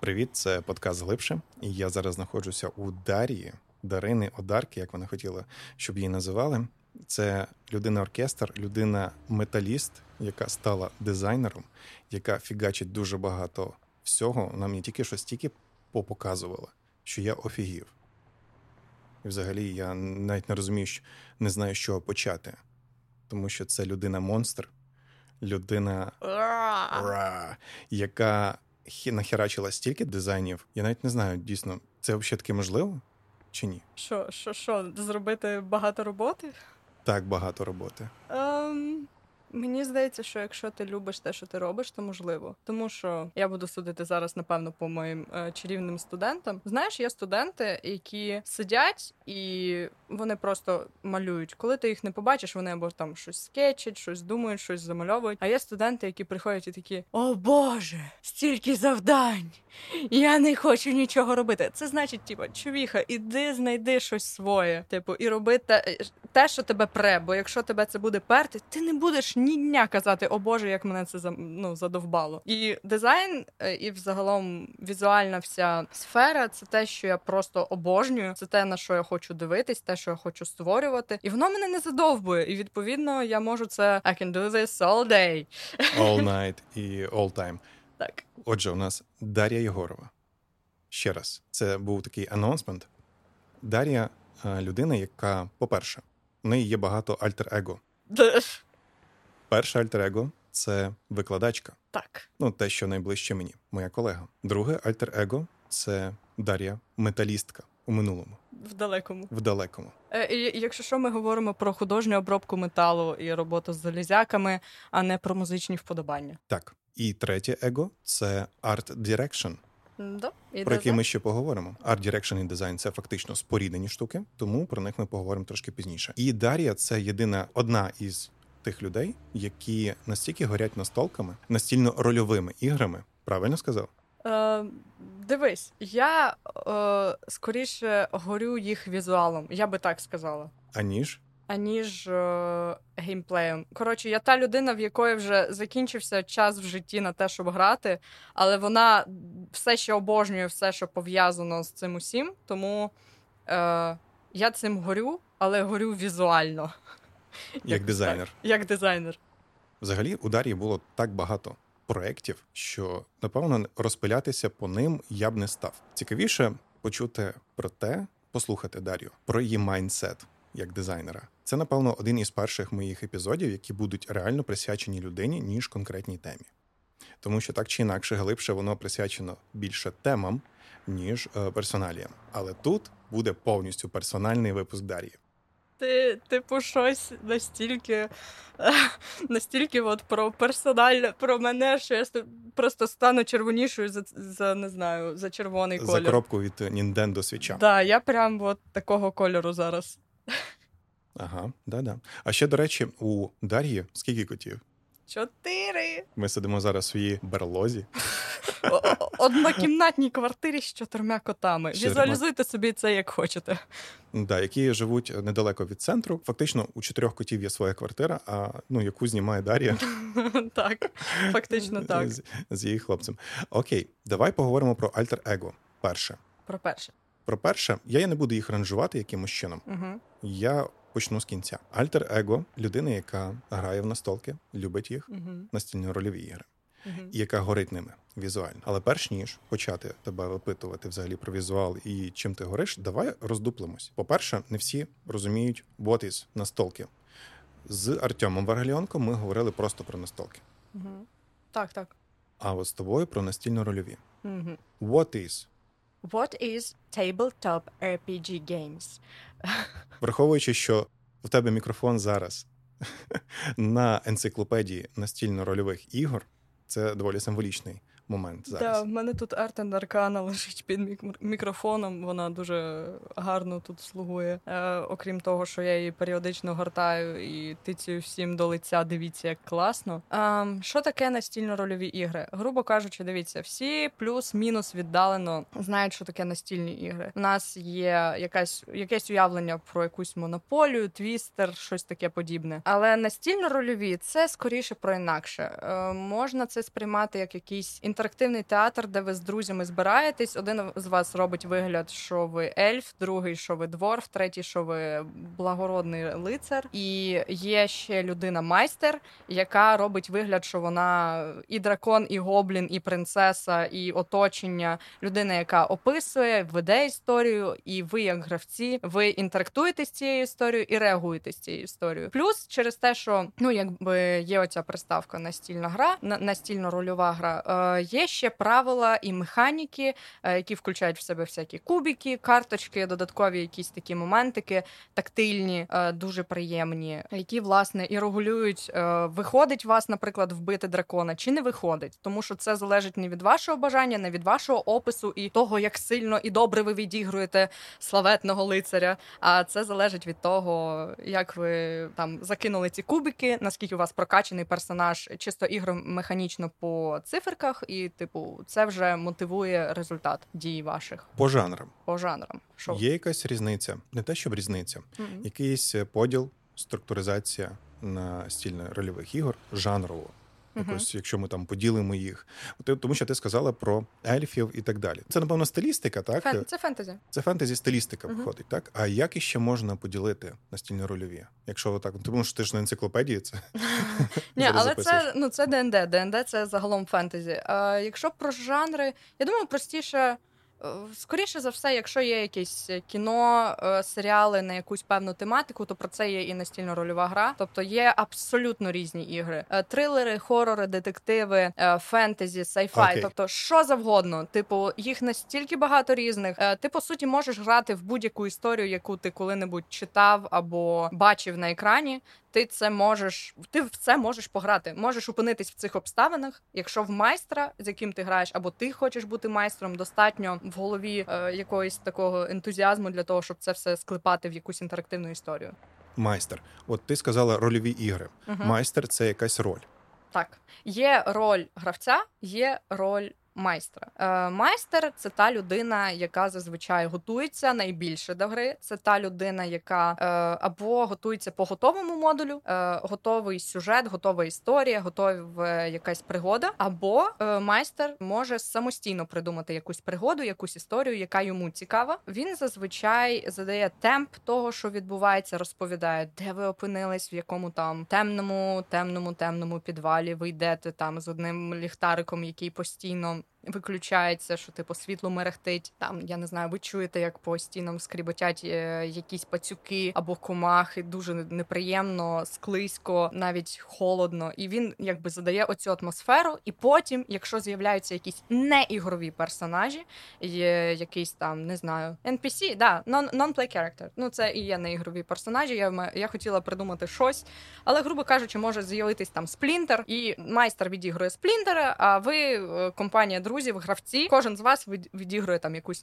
Привіт, це подкаст «Глибше». І я зараз знаходжуся у Дарини Одарки, як вона хотіла, щоб її називали. Це людина-оркестр, людина-металіст, яка стала дизайнером, яка фігачить дуже багато всього. Вона мені тільки що стільки показувала, що я офігів. І взагалі я навіть не розумію, не знаю, з чого почати. Тому що це людина-монстр, людина, яка нахерачила стільки дизайнів. Я навіть не знаю, дійсно, це взагалі таки можливо чи ні? Що, зробити багато роботи? Так, багато роботи. Мені здається, що якщо ти любиш те, що ти робиш, то можливо. Тому що я буду судити зараз, напевно, по моїм чарівним студентам. Знаєш, є студенти, які сидять і вони просто малюють. Коли ти їх не побачиш, вони або там щось скетчать, щось думають, щось замальовують. А є студенти, які приходять і такі: «О Боже, стільки завдань! Я не хочу нічого робити». Це значить, чувіха, іди знайди щось своє. І роби те, що тебе пре. Бо якщо тебе це буде перти, ти не будеш ні дня казати: «О Боже, як мене це задовбало». І дизайн, і взагалом візуальна вся сфера — це те, що я просто обожнюю. Це те, на що я хочу дивитись, те, що я хочу створювати. І воно мене не задовбує. І, відповідно, я можу це I can do this all day. All night і all time. Так. Отже, у нас Дар'я Єгорова. Ще раз, це був такий анонсмент. Дар'я – людина, яка, по-перше, в неї є багато альтер-его. Перше альтер-его – це викладачка. Так. Те, що найближче мені, моя колега. Друге альтер-его – це Дар'я металістка у минулому. В далекому. І якщо що, ми говоримо про художню обробку металу і роботу з залізяками, а не про музичні вподобання. Так. І третє его – це Art Direction, про який ми ще поговоримо. Art Direction і дизайн – це фактично споріднені штуки, тому про них ми поговоримо трошки пізніше. І Дар'я – це одна із тих людей, які настільки горять настолками, настільно-рольовими іграми. Правильно сказав? Дивись, я скоріше горю їх візуалом, я би так сказала. Аніж геймплеєм. Коротше, я та людина, в якої вже закінчився час в житті на те, щоб грати, але вона все ще обожнює все, що пов'язано з цим усім, тому я цим горю, але горю візуально. Як дизайнер. Взагалі, у Дар'ї було так багато проєктів, що, напевно, розпилятися по ним я б не став. Цікавіше почути послухати Дар'ю, про її майндсет як дизайнера. Це, напевно, один із перших моїх епізодів, які будуть реально присвячені людині, ніж конкретній темі. Тому що так чи інакше, глибше воно присвячено більше темам, ніж персоналіям. Але тут буде повністю персональний випуск Дар'ї. Ти, щось настільки про персональне, про мене, що я просто стану червонішою за червоний колір. За коробку від Nintendo Switch. Так, я прям такого кольору зараз. Ага, да. А ще, до речі, у Дар'ї скільки котів? 4. Ми сидимо зараз в своїй берлозі. Однокімнатній квартирі з 4 котами. Візуалізуйте собі це, як хочете. Да, які живуть недалеко від центру. Фактично, у 4 котів є своя квартира, яку знімає Дар'я. Так, фактично так. З її хлопцем. Окей, давай поговоримо про альтер-его. Про перше, я не буду їх ранжувати якимось чином. Угу. Я почну з кінця. Альтер-его – людина, яка грає в настолки, любить їх, настільно-рольові ігри, і яка горить ними візуально. Але перш ніж почати тебе випитувати взагалі про візуал і чим ти гориш, давай роздуплимось. По-перше, не всі розуміють what is настолки. З Артемом Варгаліонком ми говорили просто про настолки. Угу. Так. А от з тобою про настільно-рольові. Угу. What is tabletop RPG games? Враховуючи, що в тебе мікрофон зараз на енциклопедії настільно-рольових ігор, це доволі символічний момент зараз. Так, в мене тут Артен Аркана лежить під мікрофоном, вона дуже гарно тут слугує. Окрім того, що я її періодично гортаю і тицюю всім до лиця, дивіться, як класно. Що таке настільно-рольові ігри? Грубо кажучи, дивіться, всі плюс-мінус віддалено знають, що таке настільні ігри. У нас є якесь уявлення про якусь монополію, твістер, щось таке подібне. Але настільно-рольові — це скоріше про інакше. Можна це сприймати як якийсь інтерактивний театр, де ви з друзями збираєтесь. Один з вас робить вигляд, що ви ельф, другий, що ви дворф, третій, що ви благородний лицар. І є ще людина-майстер, яка робить вигляд, що вона і дракон, і гоблін, і принцеса, і оточення. Людина, яка описує, веде історію, і ви, як гравці, ви інтерактуєте з цією історією і реагуєте з цією історією. Плюс через те, що якби є оця приставка настільна гра, настільно-рольова гра, є ще правила і механіки, які включають в себе всякі кубики, карточки, додаткові якісь такі моментики, тактильні, дуже приємні, які, власне, і регулюють, виходить вас, наприклад, вбити дракона, чи не виходить. Тому що це залежить не від вашого бажання, не від вашого опису і того, як сильно і добре ви відігруєте славетного лицаря, а це залежить від того, як ви там закинули ці кубики, наскільки у вас прокачаний персонаж, чисто ігромеханічно по циферках, і, типу, це вже мотивує результат дій ваших. По жанрам. По жанрам. Шо? Є якась різниця? Не те, щоб різниця. Якийсь поділ, структуризація настільно-рольових ігор жанрово. Якось, якщо ми там поділимо їх. Тому що ти сказала про ельфів і так далі. Це, напевно, стилістика, так? Це фентезі. Це фентезі-стилістика виходить, так? А як іще можна поділити настільно-рольові? Якщо так, тому що ти ж на енциклопедії це ні, але це ДНД. ДНД – це загалом фентезі. Якщо про жанри, я думаю, простіше... Скоріше за все, якщо є якесь кіно, серіали на якусь певну тематику, то про це є і настільно-рольова гра. Тобто є абсолютно різні ігри. Трилери, хорори, детективи, фентезі, сайфай. Тобто що завгодно. Типу, їх настільки багато різних. Ти, по суті, можеш грати в будь-яку історію, яку ти коли-небудь читав або бачив на екрані. Ти в це можеш пограти. Можеш опинитись в цих обставинах, якщо в майстра, з яким ти граєш, або ти хочеш бути майстром, достатньо в голові якогось такого ентузіазму для того, щоб це все склепати в якусь інтерактивну історію. Майстер. От ти сказала рольові ігри. Майстер – це якась роль. Так. Є роль гравця, є роль майстра. Майстер – це та людина, яка зазвичай готується найбільше до гри. Це та людина, яка або готується по готовому модулю, готовий сюжет, готова історія, готова якась пригода, або майстер може самостійно придумати якусь пригоду, якусь історію, яка йому цікава. Він зазвичай задає темп того, що відбувається, розповідає, де ви опинились, в якому там темному підвалі ви йдете там з одним ліхтариком, який постійно виключається, що типу світло мерехтить. Там, я не знаю, ви чуєте, як по стінам скріботять якісь пацюки або комахи, дуже неприємно, склизько, навіть холодно. І він якби задає оцю атмосферу, і потім, якщо з'являються якісь неігрові персонажі, якийсь там, не знаю, NPC, non-play character. Ну, це і є неігрові персонажі. Я хотіла придумати щось, але, грубо кажучи, може з'явитись там Сплінтер, і майстер відігрує Сплінтера, а ви, компанія друзів, гравці, кожен з вас відігрує там якусь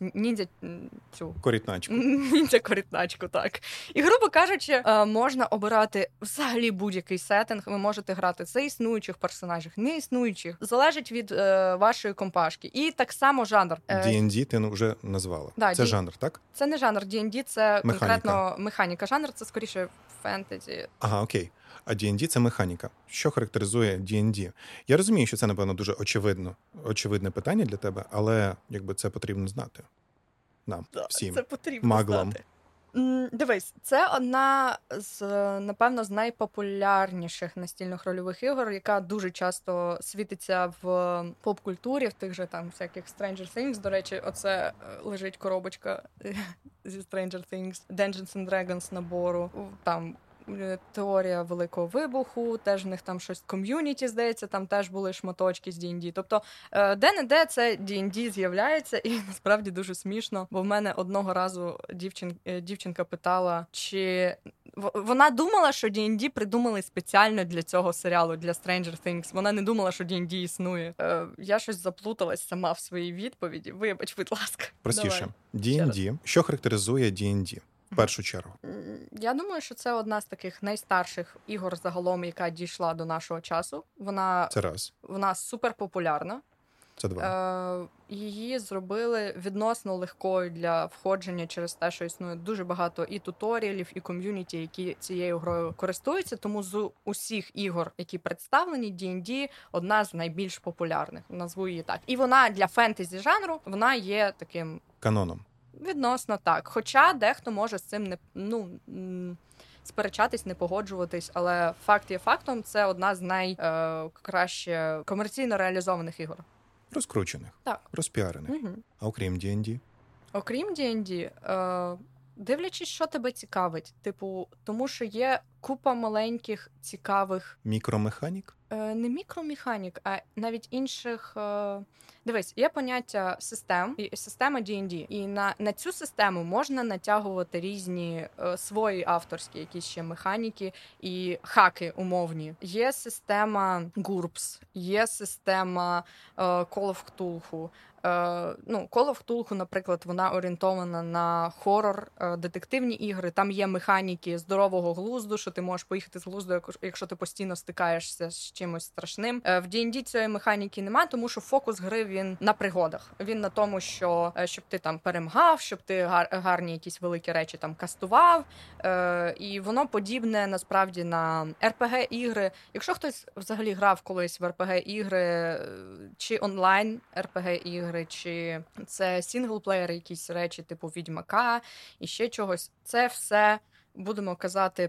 ніндзя-корітначку, так. І, грубо кажучи, можна обирати взагалі будь-який сеттинг, ви можете грати за існуючих персонажів, не існуючих, залежить від вашої компашки. І так само жанр. D&D ти вже назвала. Да, це жанр, так? Це не жанр D&D, це конкретно механіка. Жанр – це скоріше фентезі. Ага, окей. А D&D – це механіка. Що характеризує D&D? Я розумію, що це, напевно, дуже очевидне питання для тебе, але якби це потрібно знати. Нам, всім, це потрібно маглам. Знати. Дивись, це одна з, напевно, з найпопулярніших настільних рольових ігор, яка дуже часто світиться в поп-культурі, в тих же там всяких Stranger Things. До речі, оце лежить коробочка зі Stranger Things, Dungeons and Dragons набору, там теорія Великого Вибуху, теж в них там щось ком'юніті, здається, там теж були шматочки з D&D. Тобто, де-не-де це D&D з'являється, і насправді дуже смішно, бо в мене одного разу дівчинка питала, чи... Вона думала, що D&D придумали спеціально для цього серіалу, для Stranger Things. Вона не думала, що D&D існує. Я щось заплуталась сама в своїй відповіді. Вибач, будь ласка. Простіше. D&D. Що характеризує D&D? В першу чергу. Я думаю, що це одна з таких найстарших ігор загалом, яка дійшла до нашого часу. Вона суперпопулярна. Це 2. Її зробили відносно легкою для входження через те, що існує дуже багато і туторіалів, і ком'юніті, які цією грою користуються. Тому з усіх ігор, які представлені, D&D одна з найбільш популярних. Назву її так. І вона для фентезі жанру, вона є таким... каноном. Відносно так. Хоча дехто може з цим сперечатись, не погоджуватись, але факт є фактом, це одна з найкраще комерційно реалізованих ігор. Розкручених, так. розпіарених. Угу. А окрім D&D? Окрім D&D, дивлячись, що тебе цікавить. Типу, тому що є купа маленьких, цікавих... Мікромеханік? Не мікромеханік, а навіть інших... Дивись, є поняття систем, і система D&D. І на цю систему можна натягувати різні свої авторські якісь ще механіки і хаки умовні. Є система GURPS, є система Call of Cthulhu. Call of Cthulhu, наприклад, вона орієнтована на хорор, детективні ігри. Там є механіки здорового глузду, що ти можеш поїхати з глузду, якщо ти постійно стикаєшся з чимось страшним. В D&D цієї механіки немає, тому що фокус гри він на пригодах. Він на тому, що щоб ти там перемагав, щоб ти гарні якісь великі речі там кастував. І воно подібне насправді на RPG-ігри. Якщо хтось взагалі грав колись в RPG-ігри чи онлайн RPG-ігри, чи це сінглплеєри, якісь речі типу Відьмака і ще чогось. Це все, будемо казати,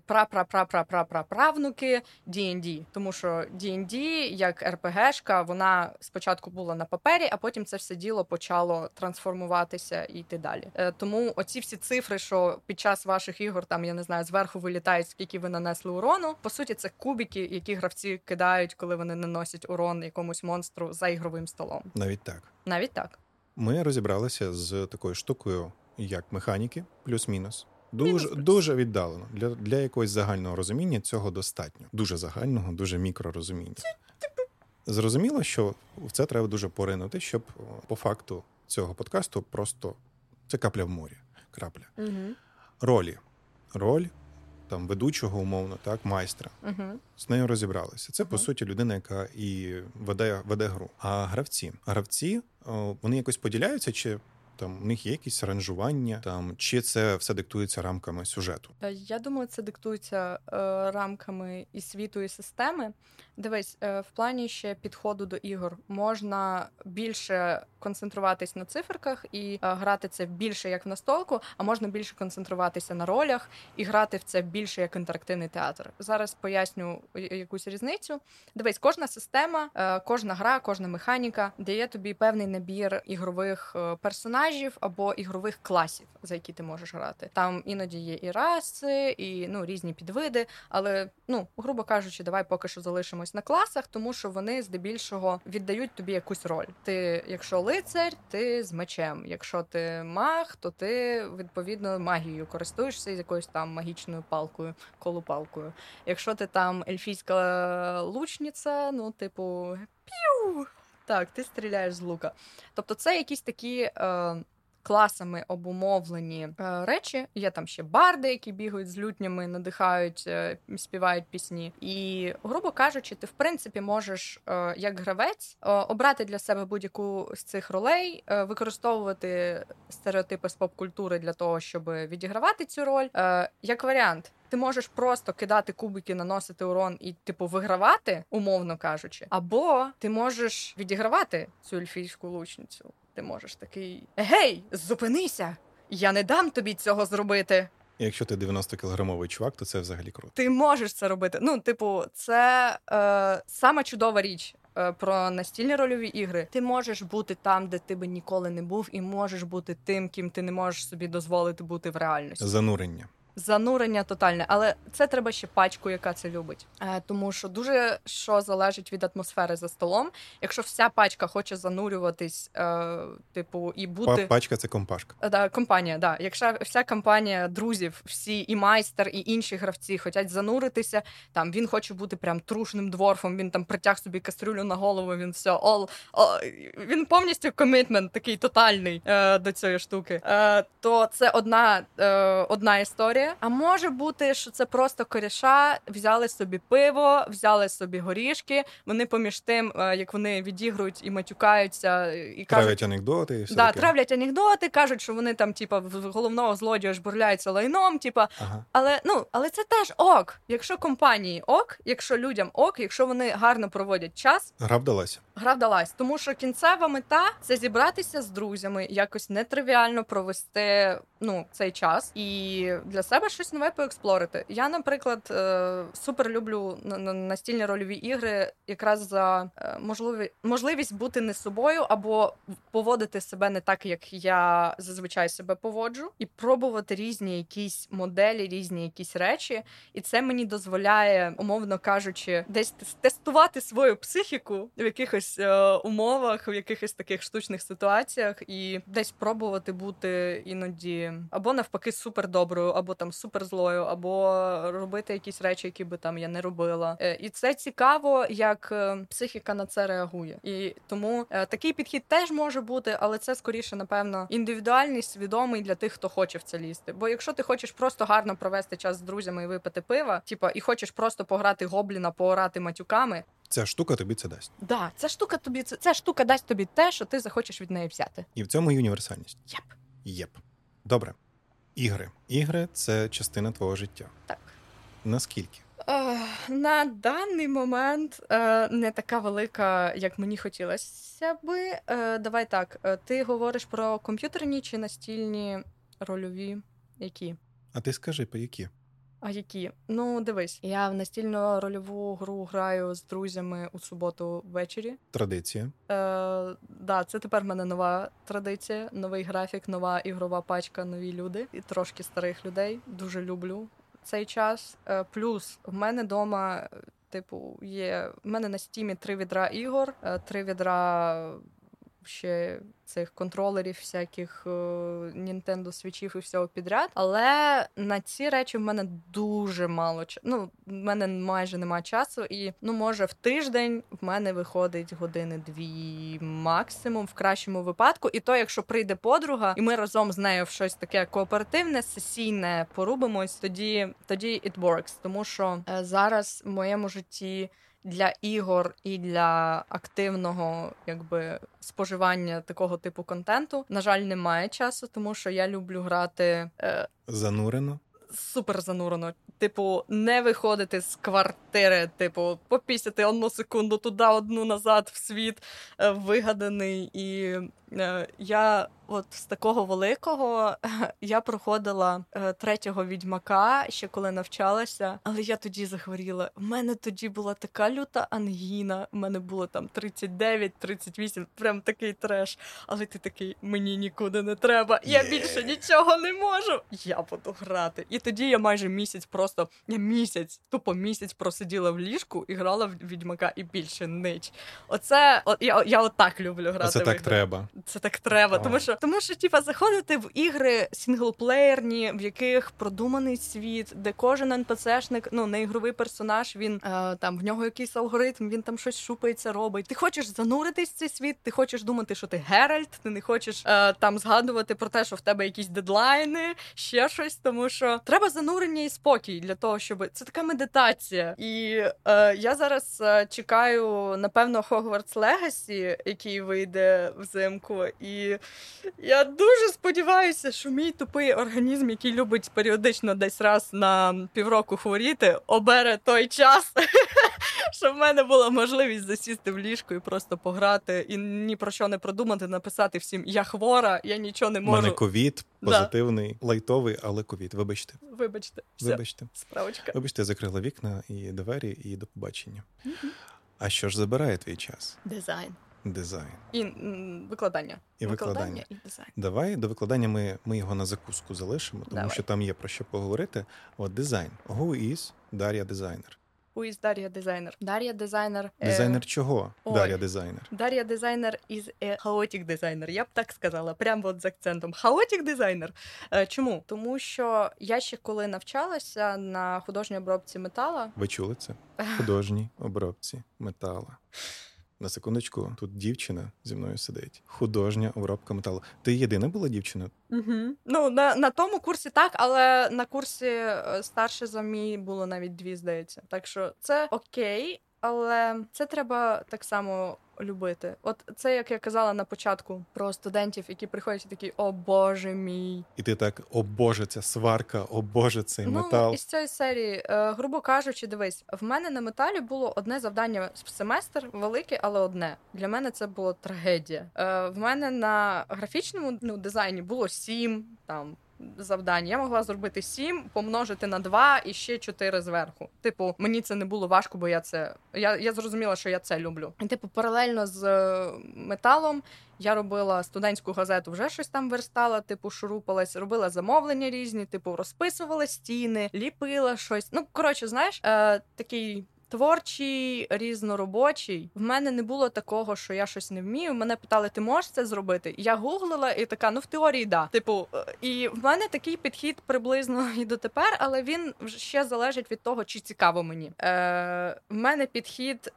правнуки D&D. Тому що D&D, як RPG-шка, вона спочатку була на папері, а потім це все діло почало трансформуватися і йти далі. Тому оці всі цифри, що під час ваших ігор, там, я не знаю, зверху вилітають, скільки ви нанесли урону, по суті, це кубики, які гравці кидають, коли вони наносять урон якомусь монстру за ігровим столом. Навіть так. Навіть так. Ми розібралися з такою штукою, як механіки, плюс-мінус. Дуже віддалено. Для якогось загального розуміння цього достатньо. Дуже загального, дуже мікророзуміння. Зрозуміло, що в це треба дуже поринути, щоб по факту цього подкасту просто це капля в морі. Крапля. Угу. Роль там ведучого, умовно, так, майстра. Угу. З нею розібралися. Це, по суті, людина, яка і веде гру. А гравці, вони якось поділяються, чи там у них є якісь аранжування, там, чи це все диктується рамками сюжету? Я думаю, це диктується рамками і світу, і системи. Дивись, в плані ще підходу до ігор можна більше концентруватись на циферках і грати це більше як в настолку, а можна більше концентруватися на ролях і грати в це більше як інтерактивний театр. Зараз поясню якусь різницю. Дивись, кожна система, кожна гра, кожна механіка дає тобі певний набір ігрових персонажів або ігрових класів, за які ти можеш грати. Там іноді є і раси, і різні підвиди, але, грубо кажучи, давай поки що залишимось на класах, тому що вони здебільшого віддають тобі якусь роль. Ти, якщо лицар, ти з мечем. Якщо ти маг, то ти, відповідно, магією користуєшся з якоюсь там магічною палкою, колупалкою. Якщо ти там ельфійська лучниця, типу, п'ю! Так, ти стріляєш з лука. Тобто це якісь такі класами обумовлені речі. Є там ще барди, які бігають з лютнями, надихають, співають пісні. І, грубо кажучи, ти, в принципі, можеш, як гравець, обрати для себе будь-яку з цих ролей, використовувати стереотипи з поп-культури для того, щоб відігравати цю роль. Як варіант, ти можеш просто кидати кубики, наносити урон і, вигравати, умовно кажучи. Або ти можеш відігравати цю ельфійську лучницю. Ти можеш такий: «Гей, зупинися! Я не дам тобі цього зробити!» І якщо ти 90-кілограмовий чувак, то це взагалі круто. Ти можеш це робити. Це сама чудова річ про настільні рольові ігри. Ти можеш бути там, де ти би ніколи не був, і можеш бути тим, ким ти не можеш собі дозволити бути в реальності. Занурення тотальне, але це треба ще пачку, яка це любить. Тому що дуже що залежить від атмосфери за столом. Якщо вся пачка хоче занурюватись, і бути... Пачка — це компашка. Да, компанія, да. Якщо вся компанія друзів, всі і майстер, і інші гравці хочуть зануритися, там він хоче бути прям трушним дворфом, він там притяг собі кастрюлю на голову, він все, він повністю комітмент такий тотальний до цієї штуки. То це одна історія. бути. А може бути, що це просто коріша, взяли собі пиво, взяли собі горішки, вони поміж тим, як вони відігрують і матюкаються, і кажуть... Травлять анекдоти і все Да, таке. травлять анекдоти, кажуть, що вони там, типа, в головного злодія жбурляються лайном, типа. Ага. Але це теж ок. Якщо компанії ок, якщо людям ок, якщо вони гарно проводять час, Гра вдалася. гра вдалась. Тому що кінцева мета — це зібратися з друзями, якось нетривіально провести, цей час і для себе щось нове поексплорити. Я, наприклад, супер люблю настільні рольові ігри якраз за можливість бути не собою або поводити себе не так, як я зазвичай себе поводжу, і пробувати різні якісь моделі, різні якісь речі. І це мені дозволяє, умовно кажучи, десь тестувати свою психіку в якихось умовах, в якихось таких штучних ситуаціях, і десь пробувати бути іноді або навпаки супер доброю, або там супер злою, або робити якісь речі, які би там я не робила. І це цікаво, як психіка на це реагує. І тому такий підхід теж може бути, але це скоріше, напевно, індивідуальний, свідомий для тих, хто хоче в це лізти. Бо якщо ти хочеш просто гарно провести час з друзями і випити пива, і хочеш просто пограти гобліна, поорати матюками, ця штука тобі це дасть. Да, ця штука дасть тобі те, що ти захочеш від неї взяти. І в цьому і універсальність. Єп. Добре. Ігри – це частина твого життя. Так. Наскільки? На даний момент не така велика, як мені хотілося би. Давай так, ти говориш про комп'ютерні чи настільні рольові? Які? А ти скажи, по які? А які? Дивись, я в настільну рольову гру граю з друзями у суботу ввечері. Традиція. Да, це тепер в мене нова традиція, новий графік, нова ігрова пачка, нові люди і трошки старих людей. Дуже люблю цей час. Плюс в мене вдома, є... В мене на стімі 3 відра ігор, 3 відра ще цих контролерів, всяких Nintendo Switch'ів і всього підряд. Але на ці речі в мене дуже мало часу. В мене майже немає часу. І, може, в тиждень в мене виходить 1-2 години максимум, в кращому випадку. І то, якщо прийде подруга, і ми разом з нею в щось таке кооперативне, сесійне порубимось, тоді it works. Тому що зараз в моєму житті для ігор і для активного, споживання такого типу контенту, на жаль, немає часу, тому що я люблю грати... Занурено? Супер занурено. Не виходити з квартири, попісяти 1 секунду туди, 1 назад в світ вигаданий. І я з такого великого я проходила 3-го Відьмака, ще коли навчалася, але я тоді захворіла. В мене тоді була така люта ангіна, в мене було там 39-38, прям такий треш. Але ти такий, мені нікуди не треба, я більше нічого не можу, я буду грати. І тоді я майже тупо місяць просиділа в ліжку і грала в Відьмака, і більше нич. Я отак люблю грати. Це так треба. Це так треба, тому що заходити в ігри сінглплеєрні, в яких продуманий світ, де кожен НПЦшник, не ігровий персонаж, він там в нього якийсь алгоритм, він там щось шупається, робить. Ти хочеш зануритись в цей світ, ти хочеш думати, що ти Геральт, ти не хочеш там згадувати про те, що в тебе якісь дедлайни, ще щось, тому що треба занурення і спокій для того, щоб... Це така медитація. І я зараз чекаю, напевно, Hogwarts Legacy, який вийде взимку, і я дуже сподіваюся, що мій тупий організм, який любить періодично десь раз на півроку хворіти, обере той час, щоб в мене була можливість засісти в ліжко і просто пограти, і ні про що не продумати, написати всім: я хвора, я нічого не можу. У мене ковід, позитивний, лайтовий, але ковід. Вибачте. Вибачте. Справочка. Вибачте, я закрила вікна і двері, і до побачення. А що ж забирає твій час? Дизайн. І викладання. І викладання. І дизайн. Давай до викладання ми його на закуску залишимо, тому що там є про що поговорити. Дизайн. Who is Дар'я Дизайнер? Who is Дар'я Дизайнер? Дар'я Дизайнер... Дизайнер чого? Дар'я Дизайнер. Дар'я Дизайнер is a chaotic designer. Я б так сказала, прямо з акцентом. Chaotic дизайнер. Чому? Тому що я ще коли навчалася на художній обробці метала... Ви чули це? Художній обробці метала. На секундочку, тут дівчина зі мною сидить. Художня обробка металу. Ти єдина була дівчина? Угу. Ну, на тому курсі так, але на курсі старше за мій було навіть 2, здається. Так що це окей, але це треба так само любити. От це, як я казала на початку про студентів, які приходять і такі: «О, Боже мій». І ти так: «О, Боже, ця сварка, о, Боже, цей метал». Ну, із цієї серії, грубо кажучи, дивись, в мене на металі було одне завдання в семестр, велике, але одне. Для мене це була трагедія. В мене на графічному дизайні було 7, там, завдань. Я могла зробити 7, помножити на 2 і ще 4 зверху. Типу, мені це не було важко, бо я зрозуміла, що я це люблю. І, типу, паралельно з металом я робила студентську газету, вже щось там верстала, типу, шурупалась, робила замовлення різні, типу, розписувала стіни, ліпила щось. Ну, коротше, знаєш, такий творчий, різноробочий. В мене не було такого, що я щось не вмію. Мене питали: ти можеш це зробити? Я гуглила і така: ну, в теорії, да. Типу, і в мене такий підхід приблизно і дотепер, але він ще залежить від того, чи цікаво мені. В мене підхід...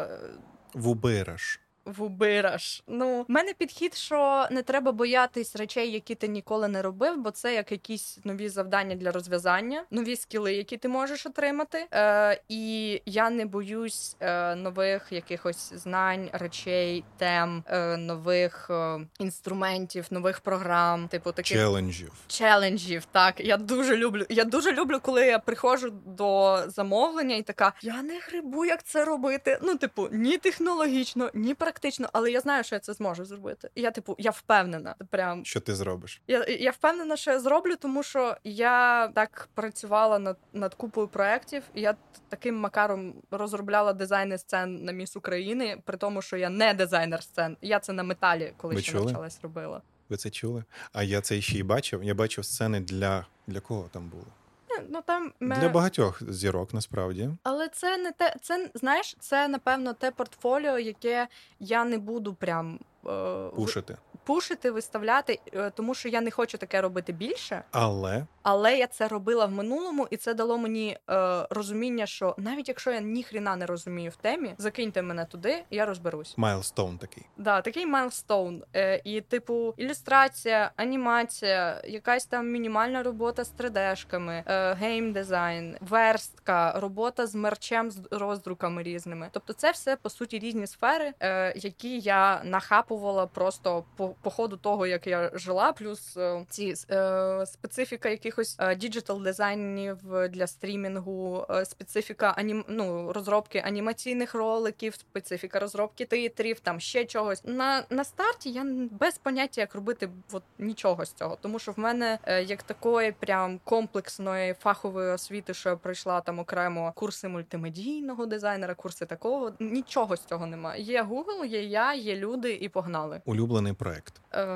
Вубираш. Ну, в мене підхід, що не треба боятись речей, які ти ніколи не робив, бо це як якісь нові завдання для розв'язання, нові скіли, які ти можеш отримати. І я не боюсь нових якихось знань, речей, тем, нових інструментів, нових програм, типу таких челенджів. Так, я дуже люблю, коли я приходжу до замовлення і така: я не грибу, як це робити. Ну, типу, ні технологічно, ні практично, але я знаю, що я це зможу зробити. І я впевнена. Прям, що ти зробиш? Я впевнена, що я зроблю, тому що я так працювала над купою проєктів, і я таким макаром розробляла дизайни сцен на Міс України, при тому, що я не дизайнер сцен. Я це на металі, коли ще навчалась, робила. Ви це чули? А я це ще й бачив. Я бачив сцени для кого там було? Ну, там для багатьох зірок, насправді. Але це не те, це, знаєш, це, напевно, те портфоліо, яке я не буду прям пушити, виставляти, тому що я не хочу таке робити більше. Але я це робила в минулому, і це дало мені розуміння, що навіть якщо я ніхрена не розумію в темі, закиньте мене туди, і я розберусь. Майлстоун такий. Да, такий майлстоун. І, типу, ілюстрація, анімація, якась там мінімальна робота з 3D-шками, геймдизайн, верстка, робота з мерчем, з роздруками різними. Тобто це все, по суті, різні сфери, які я нахапувала просто по ходу того, як я жила, плюс ці специфіка якихось діджитал-дизайнів для стрімінгу, специфіка розробки анімаційних роликів, специфіка розробки титрів, там ще чогось. На старті я без поняття, як робити нічого з цього, тому що в мене як такої прям комплексної фахової освіти, що я пройшла там окремо курси мультимедійного дизайнера, курси такого, нічого з цього немає. Є Google, є я, є люди і погнали. Улюблений проект?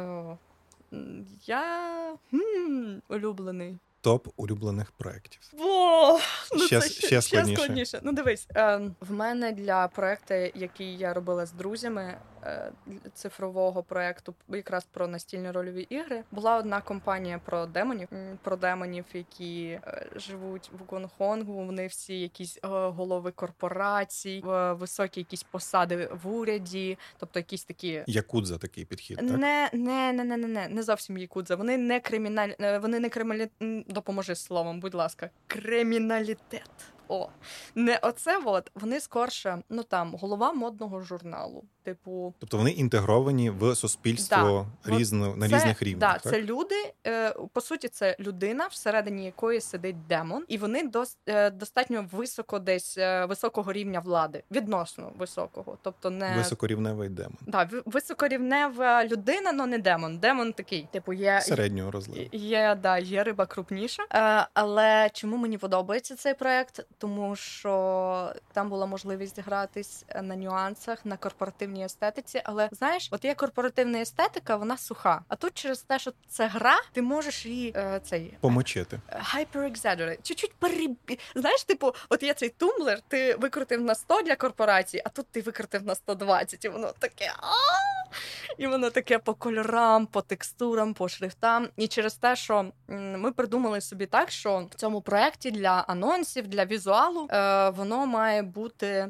Улюблений. Топ улюблених проєктів. Ще складніше. Ну, дивись, в мене для проєкту, який я робила з друзями, цифрового проєкту, якраз про настільні рольові ігри, була одна компанія про демонів, які живуть в Гонконгу, вони всі якісь голови корпорацій, високі якісь посади в уряді, тобто якісь такі... Якудза такий підхід, так? Не зовсім якудза. Вони не криміналітет. Допоможи словом, будь ласка. Криміналітет. Не оце вони скорше, голова модного журналу. Тобто вони інтегровані в суспільство на різних рівнях. Так, це люди, по суті, це людина, всередині якої сидить демон, і вони достатньо високого рівня влади, відносно високого. Тобто не... Високорівневий демон. Так, високорівнева людина, але не демон. Демон такий, є... середнього розладу. Є риба крупніша. Але чому мені подобається цей проєкт? Тому що там була можливість гратись на нюансах, на корпоративній естетиці, але, знаєш, є корпоративна естетика, вона суха. А тут через те, що це гра, ти можеш її помочити. Hyper-exaggerate. Чуть-чуть знаєш, є цей тумблер, ти викрутив на 100 для корпорації, а тут ти викрутив на 120, і воно таке... І воно таке по кольорам, по текстурам, по шрифтам. І через те, що ми придумали собі так, що в цьому проєкті для анонсів, для візуалу воно має бути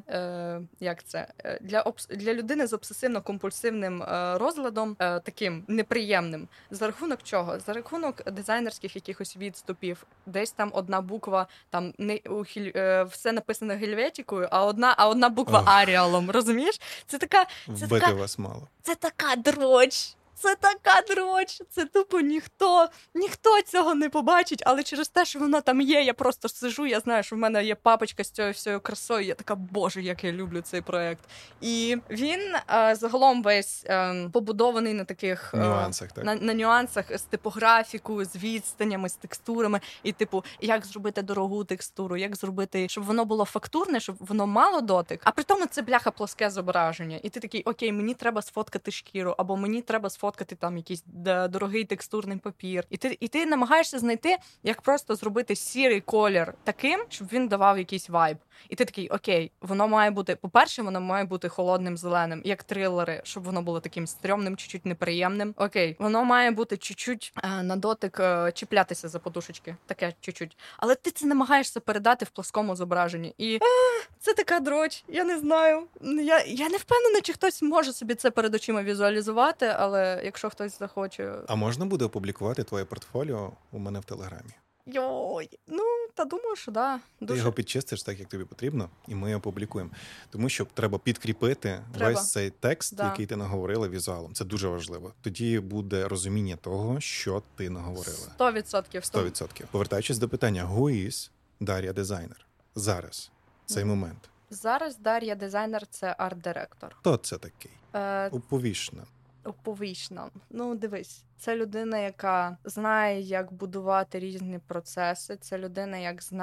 для людини з обсесивно-компульсивним розладом таким неприємним. За рахунок чого? За рахунок дизайнерських якихось відступів. Десь там одна буква, там все написано гельветикою, а одна буква аріалом, розумієш? Це така... Вбити вас мало. Це така дрочь. Це така дрочь, це тупо ніхто цього не побачить, але через те, що воно там є, я просто сижу, я знаю, що в мене є папочка з цією всією красою, я така, боже, як я люблю цей проект. І він загалом весь побудований на таких нюансах, так? На нюансах з типографікою, з відстанями, з текстурами, і типу, як зробити дорогу текстуру, як зробити, щоб воно було фактурне, щоб воно мало дотик, а при тому це бляха плоске зображення. І ти такий, окей, мені треба сфоткати шкіру, або мені треба сфоткати там якийсь дорогий текстурний папір. І ти намагаєшся знайти, як просто зробити сірий колір таким, щоб він давав якийсь вайб. І ти такий, окей, воно має бути, по-перше, воно має бути холодним зеленим, як трилери, щоб воно було таким стрьомним, чуть-чуть неприємним. Окей, воно має бути чуть-чуть на дотик чіплятися за подушечки. Таке чуть-чуть. Але ти це намагаєшся передати в плоскому зображенні. І це така дроч, я не знаю. Я не впевнена, чи хтось може собі це перед очима візуалізувати, але якщо хтось захоче... А можна буде опублікувати твоє портфоліо у мене в Телеграмі? Йой, та думаю, що да. Ти його підчистиш так, як тобі потрібно, і ми його опублікуємо. Тому що треба підкріпити весь цей текст, який ти наговорила візуалом. Це дуже важливо. Тоді буде розуміння того, що ти наговорила. 100%. Повертаючись до питання, who is Дар'я дизайнер? Зараз, цей момент. Зараз Дар'я дизайнер – це арт-директор. Хто це такий? Оповіш нам. Дивись, це людина, яка знає, як будувати різні процеси. Це людина,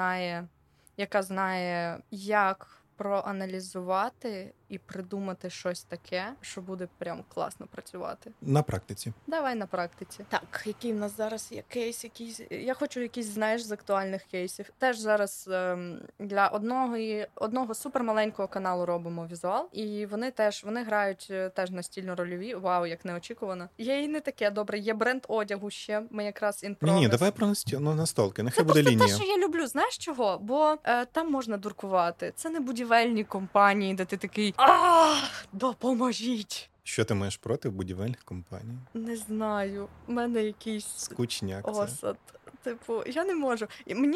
яка знає, як проаналізувати і придумати щось таке, що буде прям класно працювати. На практиці. Давай на практиці. Так, який в нас зараз є кейс, я хочу якийсь, знаєш, з актуальних кейсів. Теж зараз для одного супермаленького каналу робимо візуал, і вони грають теж настільно-рольові. Вау, як неочікувано. Є і не таке добре. Є бренд одягу ще. Ми якраз інтро. Ні, давай про настолки. Нехай буде лінія. Це те, що я люблю. Знаєш чого? Бо там можна дуркувати. Це не будівельні компанії, де ти такий допоможіть. Що ти маєш проти будівельних компаній? Не знаю. У мене якийсь скучняк осад. Типу, я не можу.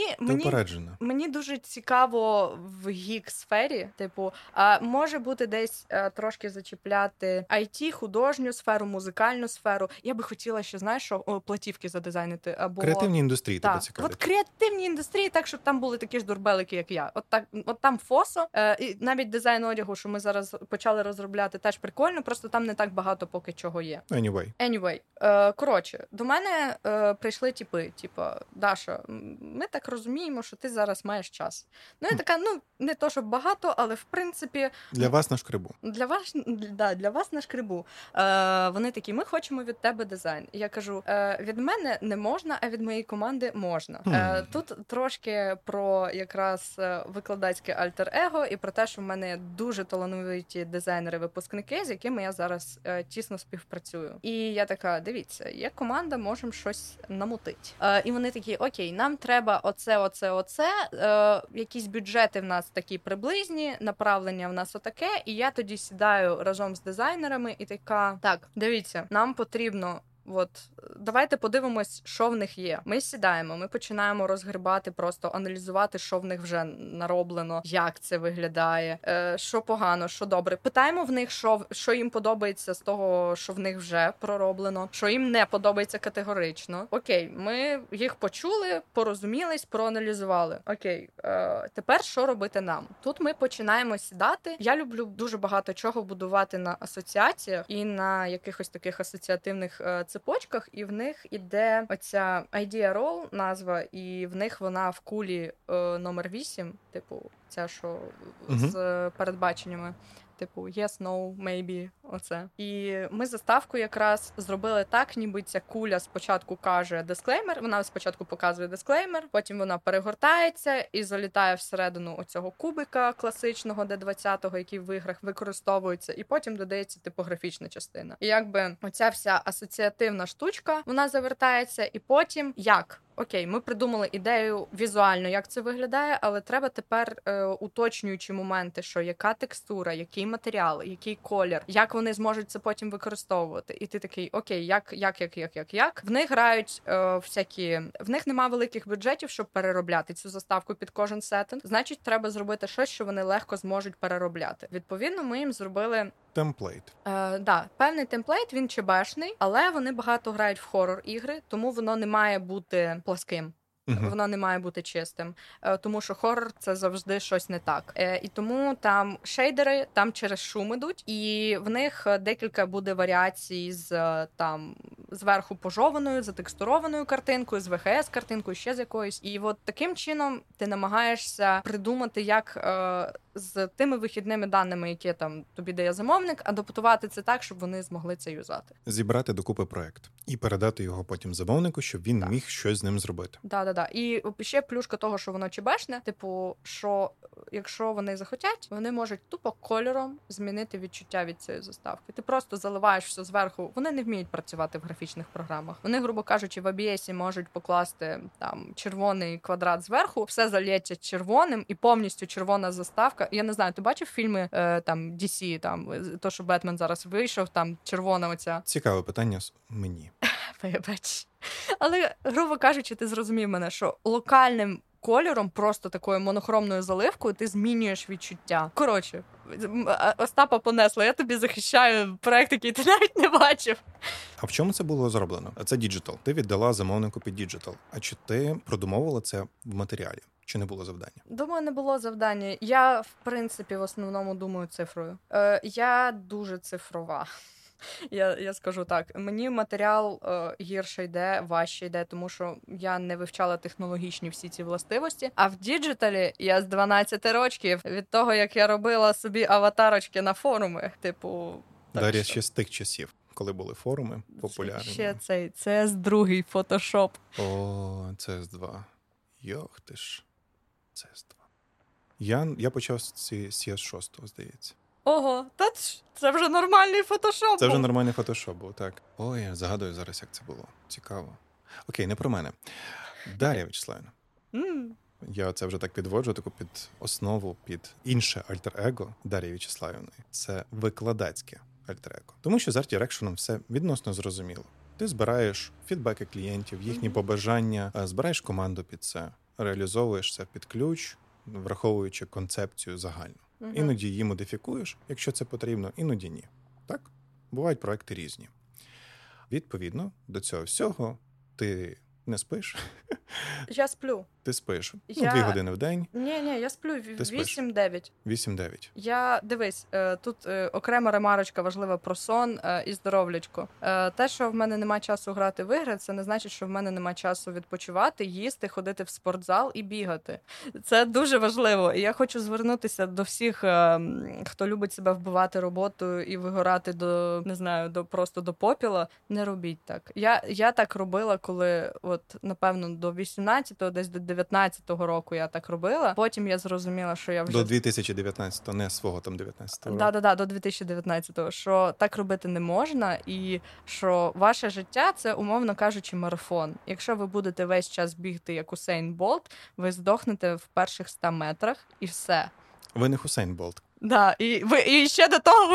Мені дуже цікаво в гік-сфері. Типу, може бути десь трошки зачіпляти IT, художню сферу, музикальну сферу. Я би хотіла ще, знаєш, що платівки задизайнити. Або креативні індустрії тебе цікавить. От креативні індустрії, так, щоб там були такі ж дурбелики, як я. От там фосо. І навіть дизайн одягу, що ми зараз почали розробляти, теж прикольно, просто там не так багато поки чого є. Anyway. Коротше, до мене прийшли типи, Даша, ми так розуміємо, що ти зараз маєш час. Я така, не то, щоб багато, але в принципі... Для вас на шкребу. Для вас на шкребу. Вони такі, ми хочемо від тебе дизайн. Я кажу, від мене не можна, а від моєї команди можна. Тут трошки про якраз викладацьке альтер-его і про те, що в мене дуже талановиті дизайнери-випускники, з якими я зараз тісно співпрацюю. І я така, дивіться, є команда, можемо щось намутити. І вони такі, окей, нам треба оце. Якісь бюджети в нас такі приблизні, направлення в нас отаке. І я тоді сідаю разом з дизайнерами і така, так, дивіться, нам потрібно давайте подивимось, що в них є. Ми сідаємо, ми починаємо розгрібати, просто аналізувати, що в них вже нароблено, як це виглядає, що погано, що добре. Питаємо в них, що їм подобається з того, що в них вже пророблено, що їм не подобається категорично. Окей, ми їх почули, порозумілись, проаналізували. Окей, тепер що робити нам? Тут ми починаємо сідати. Я люблю дуже багато чого будувати на асоціаціях і на якихось таких асоціативних цепочках, і в них іде оця idea roll назва, і в них вона в кулі номер 8, типу, ця, що з передбаченнями. типу yes, no, maybe, оце. І ми заставку якраз зробили так, ніби ця куля спочатку каже дисклеймер, вона спочатку показує дисклеймер, потім вона перегортається і залітає всередину оцього кубика класичного D20, який в іграх використовується, і потім додається типографічна частина. І якби оця вся асоціативна штучка, вона завертається, і потім як? Окей, ми придумали ідею візуально, як це виглядає, але треба тепер уточнюючі моменти, що яка текстура, який матеріал, який колір, як вони зможуть це потім використовувати. І ти такий, окей, як? В них грають в них нема великих бюджетів, щоб переробляти цю заставку під кожен сеттинг. Значить, треба зробити щось, що вони легко зможуть переробляти. Відповідно, ми їм зробили темплейт. Певний темплейт, він чебешний, але вони багато грають в хорор-ігри, тому воно не має бути пласким. Воно не має бути чистим, тому що хорор – це завжди щось не так. І тому там шейдери, там через шум ідуть, і в них декілька буде варіацій з там зверху пожованою, затекстурованою картинкою, з ВХС-картинкою, ще з якоюсь. І от таким чином ти намагаєшся придумати, як з тими вихідними даними, які там тобі дає замовник, адаптувати це так, щоб вони змогли це юзати. Зібрати докупи проект і передати його потім замовнику, щоб він міг щось з ним зробити. Да. І ще плюшка того, що воно чебешне, типу, що якщо вони захотять, вони можуть тупо кольором змінити відчуття від цієї заставки. Ти просто заливаєш все зверху. Вони не вміють працювати в графічних програмах. Вони, грубо кажучи, в OBS можуть покласти там червоний квадрат зверху, все зальється червоним і повністю червона заставка. Я не знаю, ти бачив фільми там DC, там то, що Бетмен зараз вийшов, там червона оця. Цікаве питання мені. Вибач. Але, грубо кажучи, ти зрозумів мене, що локальним кольором, просто такою монохромною заливкою, ти змінюєш відчуття. Коротше, Остапа понесло, я тобі захищаю проект, який ти навіть не бачив. А в чому це було зроблено? Це діджитал. Ти віддала замовнику під діджитал. А чи ти продумовувала це в матеріалі? Чи не було завдання? Думаю, не було завдання. Я, в принципі, в основному думаю цифрою. Я дуже цифрова. Я скажу так, мені матеріал гірше йде, важче йде, тому що я не вивчала технологічні всі ці властивості. А в діджиталі я з 12 років від того, як я робила собі аватарочки на форуми, типу... Дар'я ще з тих часів, коли були форуми популярні. Ще цей CS2 Photoshop. О, CS2. Йох ти ж. CS2. Я почав з CS6, здається. Ого, це вже нормальний фотошоп. Це вже нормальний фотошоп був, так. Ой, я загадую зараз, як це було. Цікаво. Окей, не про мене. Дар'я Вячеславівна. Я це вже так підводжу, таку під основу, під інше альтер-его Дар'ї Вячеславівни. Це викладацьке альтер-его. Тому що з арт-дирекшеном все відносно зрозуміло. Ти збираєш фідбеки клієнтів, їхні побажання, збираєш команду під це, реалізовуєш це під ключ, враховуючи концепцію загальну. Іноді її модифікуєш, якщо це потрібно, іноді ні. Так? Бувають проекти різні. Відповідно, до цього всього ти не спиш. Я сплю. Ти спиш. 2 години в день. Ні, я сплю 8-9. 8-9. Дивись, тут окрема ремарочка важлива про сон і здоров'ячко. Те, що в мене немає часу грати в ігри, це не значить, що в мене немає часу відпочивати, їсти, ходити в спортзал і бігати. Це дуже важливо. І я хочу звернутися до всіх, хто любить себе вбивати роботою і вигорати просто до попіла. Не робіть так. Я так робила, коли, напевно, до 18-го, десь до 19-го року я так робила. Потім я зрозуміла, що я вже... До 2019-го, не свого там 19-го року. Да, до 2019-го. Що так робити не можна, і що ваше життя – це, умовно кажучи, марафон. Якщо ви будете весь час бігти, як Усейн Болт, ви здохнете в перших 100 метрах, і все. Ви не Хусейн Болт. Да, і ще до того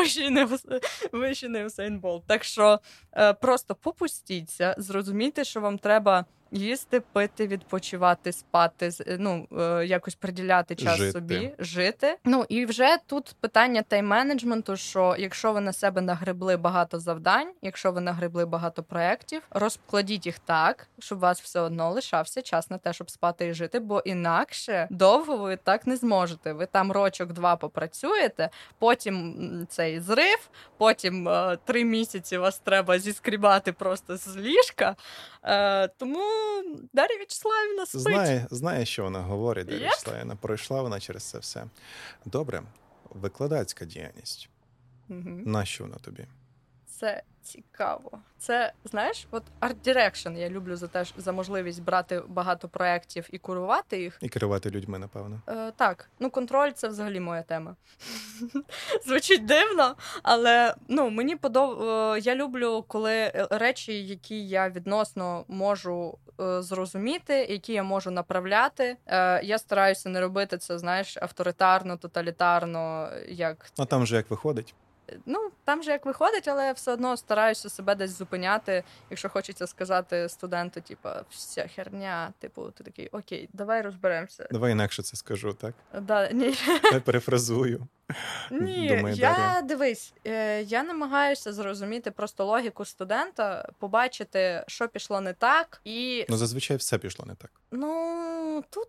ви ще не Усейн Болт. Так що просто попустіться, зрозумійте, що вам треба їсти, пити, відпочивати, спати, якось приділяти час собі, жити. І вже тут питання тайм-менеджменту, що якщо ви на себе нагребли багато завдань, якщо ви нагребли багато проєктів, розкладіть їх так, щоб у вас все одно лишався час на те, щоб спати і жити, бо інакше довго ви так не зможете. Ви там рочок-два попрацюєте, потім цей зрив, потім 3 місяці вас треба зіскрібати просто з ліжка. Тому Дар'я Вячеславівна спить. Знає, що вона говорить, Дар'я Вячеславівна. Пройшла вона через це все. Добре, викладацька діяльність. Нащо воно тобі? Це цікаво. Це, знаєш, от Art Direction я люблю за можливість брати багато проєктів і курувати їх. І керувати людьми, напевно. Так. Контроль – це взагалі моя тема. Звучить дивно, але мені я люблю, коли речі, які я відносно можу зрозуміти, які я можу направляти. Я стараюся не робити це, знаєш, авторитарно, тоталітарно, як... Там же як виходить. Там же як виходить, але все одно стараюся себе десь зупиняти, якщо хочеться сказати студенту, вся херня, ти такий, окей, давай розберемося. Давай інакше це скажу, так? Ні. Я перефразую. Ні, дивись, я намагаюся зрозуміти просто логіку студента, побачити, що пішло не так, і... Зазвичай все пішло не так. Тут,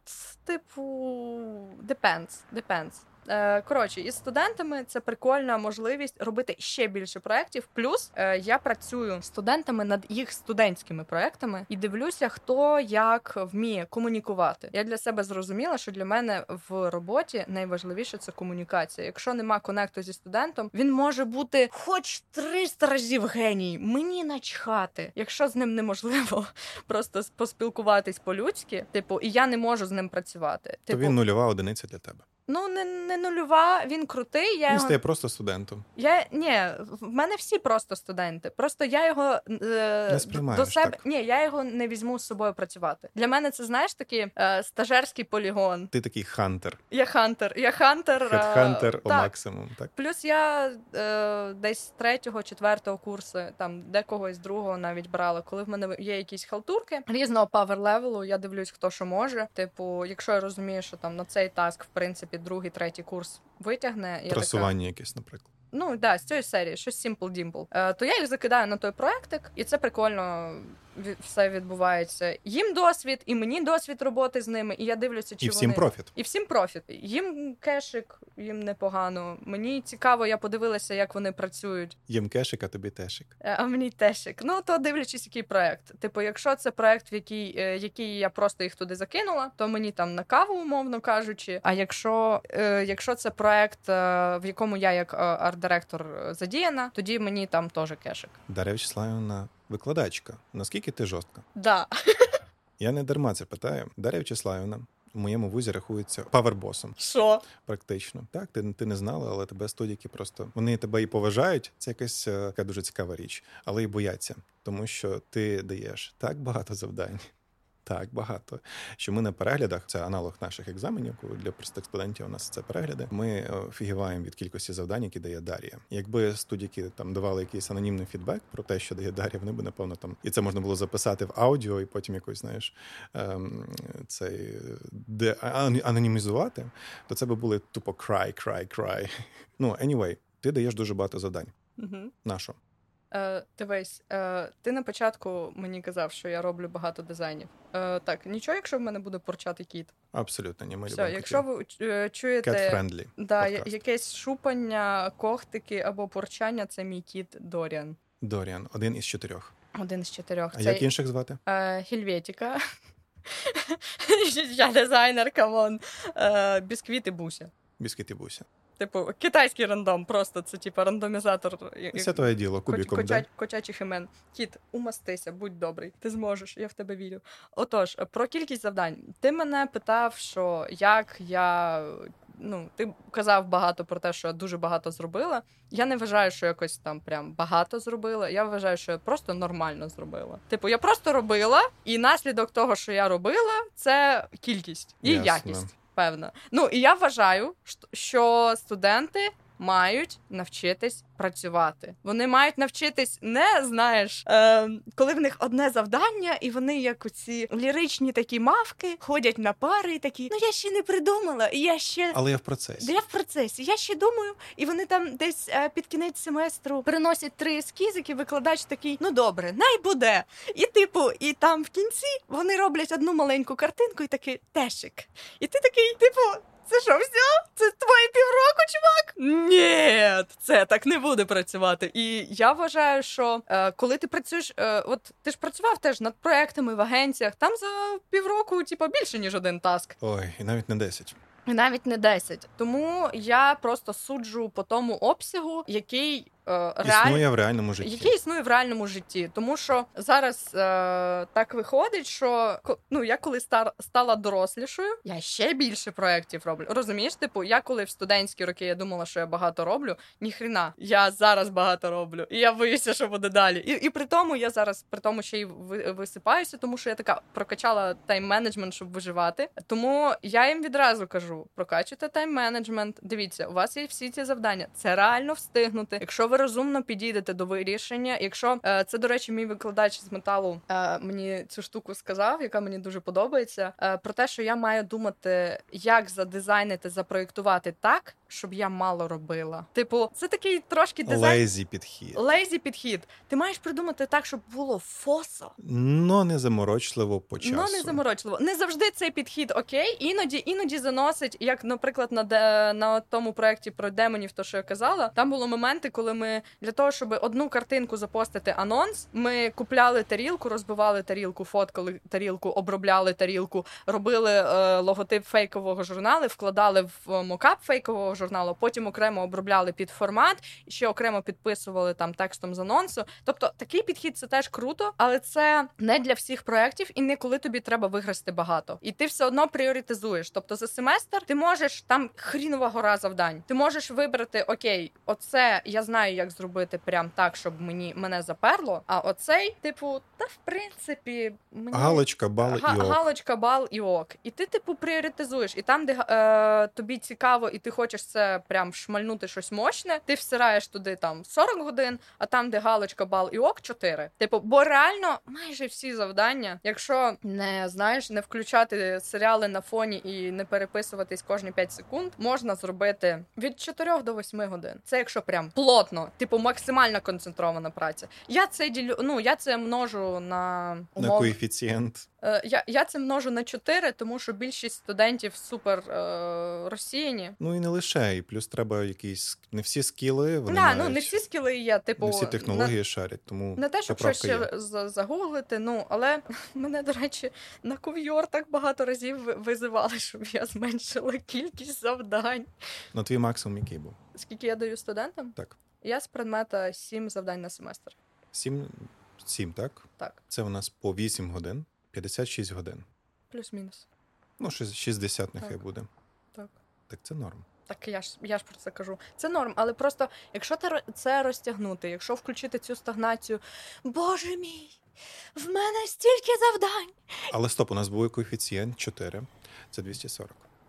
depends. Коротше, із студентами це прикольна можливість робити ще більше проєктів. Плюс я працюю з студентами над їх студентськими проєктами і дивлюся, хто як вміє комунікувати. Я для себе зрозуміла, що для мене в роботі найважливіше – це комунікація. Якщо нема конекту зі студентом, він може бути хоч 300 разів геній, мені начхати. Якщо з ним неможливо просто поспілкуватись по-людськи, і я не можу з ним працювати. То він нульова одиниця для тебе. Не нульова, він крутий. Він стає просто студентом. В мене всі просто студенти. Просто я його до себе... Так. Я його не візьму з собою працювати. Для мене це, знаєш, такий стажерський полігон. Ти такий хантер. Я хантер. Хедхантер о максимум, так. Плюс я десь 3-4 курсу, там декогось другого навіть брала. Коли в мене є якісь халтурки різного павер-левелу, я дивлюсь, хто що може. Якщо я розумію, що там на цей таск, в принципі, 2-3 курс витягне. Просування якесь, наприклад. З цієї серії, щось Simple-Dimple. То я їх закидаю на той проектик, і це прикольно все відбувається. Їм досвід, і мені досвід роботи з ними, і я дивлюся, чи і всім вони... профіт. І всім профіт. Їм кешик, їм непогано. Мені цікаво, я подивилася, як вони працюють. Їм кешик, а тобі тешик. А мені тешик. То дивлячись, який проект. Якщо це проект, в який я просто їх туди закинула, то мені там на каву, умовно кажучи. А якщо це проект, в якому я як арт-директор задіяна, тоді мені там теж кешик. Дар'я Вячеславівна викладачка. Наскільки ти жорстка? Да. Я не дарма це питаю. Дар'я Вячеславівна в моєму вузі рахується павербосом. Що? Практично. Так, ти не знала, але тебе студійки просто... Вони тебе і поважають, це якась така дуже цікава річ, але і бояться, тому що ти даєш так багато завдань. Так, багато. Що ми на переглядах, це аналог наших екзаменів, для простих студентів у нас це перегляди, ми офігіваємо від кількості завдань, які дає Дар'я. Якби студійки там давали якийсь анонімний фідбек про те, що дає Дар'я, вони б, напевно, там... І це можна було записати в аудіо, і потім якось, знаєш, анонімізувати, то це би були тупо cry. Anyway, ти даєш дуже багато завдань. Угу. На що? Дивись, ти на початку мені казав, що я роблю багато дизайнів. Так, нічого, якщо в мене буде порчати кіт? Абсолютно, ні. Все, якщо ви чуєте cat-friendly якесь шупання, когтики або порчання, це мій кіт Доріан. Доріан, 1 із 4. 1 із 4. А як інших звати? Хельветіка. Я дизайнер, камон. Бісквіт і Буся. Бісквіт і Буся. Китайський рандом, просто це рандомізатор. Це твоє діло, кубіком, да? Котячих імен. Кіт, умастися, будь добрий, ти зможеш, я в тебе вірю. Отож, про кількість завдань. Ти мене питав, що як я... ти казав багато про те, що я дуже багато зробила. Я не вважаю, що якось там прям багато зробила. Я вважаю, що я просто нормально зробила. Я просто робила, і наслідок того, що я робила, це кількість і якість. Певно. І я вважаю, що студенти мають навчитись працювати. Вони мають навчитись не, знаєш, коли в них одне завдання, і вони, як оці ліричні такі мавки, ходять на пари і такі, я ще не придумала, Але я в процесі. Я ще думаю, і вони там десь під кінець семестру приносять 3 ескізики, викладач такий, добре, най буде. І там в кінці вони роблять одну маленьку картинку і такий тешик. І ти такий, це що, все? Це твої півроку, чувак? Ні, це так не буде працювати. І я вважаю, що коли ти працюєш, ти ж працював теж над проектами в агенціях, там за півроку, більше, ніж 1 таск. Ой, і навіть не 10. навіть не 10. Тому я просто суджу по тому обсягу, який існує в реальному житті. Який існує в реальному житті. Тому що зараз так виходить, що я коли стала дорослішою, я ще більше проєктів роблю. Розумієш? Типу, я коли в студентські роки я думала, що я багато роблю, ніхрена. Я зараз багато роблю. І я боюся, що буде далі. І при тому я зараз ще й висипаюся, тому що я така прокачала тайм-менеджмент, щоб виживати. Тому я їм відразу кажу, прокачуйте тайм-менеджмент. Дивіться, у вас є всі ці завдання. Це реально встигнути. Якщо ви розумно підійдете до вирішення, якщо це, до речі, мій викладач з металу мені цю штуку сказав, яка мені дуже подобається, про те, що я маю думати, як задизайнити, запроєктувати так, щоб я мало робила. Типу, це такий трошки дизайн... Лейзі підхід. Ти маєш придумати так, щоб було фосо. Но не заморочливо по часу. Не завжди цей підхід окей. Іноді заносить, як, наприклад, на тому проєкті про демонів, то, що я казала, там були моменти, коли ми для того, щоб одну картинку запостити анонс, ми купляли тарілку, розбивали тарілку, фоткали тарілку, обробляли тарілку, робили логотип фейкового журналу, вкладали в мокап фейкового журналу, потім окремо обробляли під формат, ще окремо підписували там текстом з анонсу. Тобто такий підхід — це теж круто, але це не для всіх проєктів і не коли тобі треба виграти багато. І ти все одно пріоритизуєш. Тобто за семестр ти можеш, там хрінова гора завдань. Ти можеш вибрати, окей, оце я знаю, як зробити прям так, щоб мене заперло, а оцей, типу, в принципі, мені... Галочка, бал і ок. Галочка, бал і ок. І ти, типу, пріоритизуєш. І там, де тобі цікаво, і ти хочеш це прям шмальнути щось мощне, ти всираєш туди там 40 годин, а там, де галочка, бал і ок, 4. Типу, бо реально майже всі завдання, якщо не включати серіали на фоні і не переписуватись кожні 5 секунд, можна зробити від 4 до 8 годин. Це якщо прям плотно, типу, максимально концентрована праця. Я це множу на коефіцієнт. Я це множу на 4, тому що більшість студентів супер розсіяні. Ну і не лише, і плюс треба якісь, не всі скіли, вони мають... не всі скіли є, типу... Не всі технології шарять, тому не те, щоб щось ще загуглити, але мене, до речі, на ков'йор так багато разів визивали, щоб я зменшила кількість завдань. На твій максимум який був? Скільки я даю студентам? Так. Я з предмета 7 завдань на семестр. 7, так? Так. Це у нас по 8 годин, 56 годин. Плюс-мінус. 60 нехай буде. Так. Так це норм. Так я ж про це кажу. Це норм, але просто, якщо це розтягнути, якщо включити цю стагнацію, боже мій, в мене стільки завдань. Але стоп, у нас був коефіцієнт 4, це 240.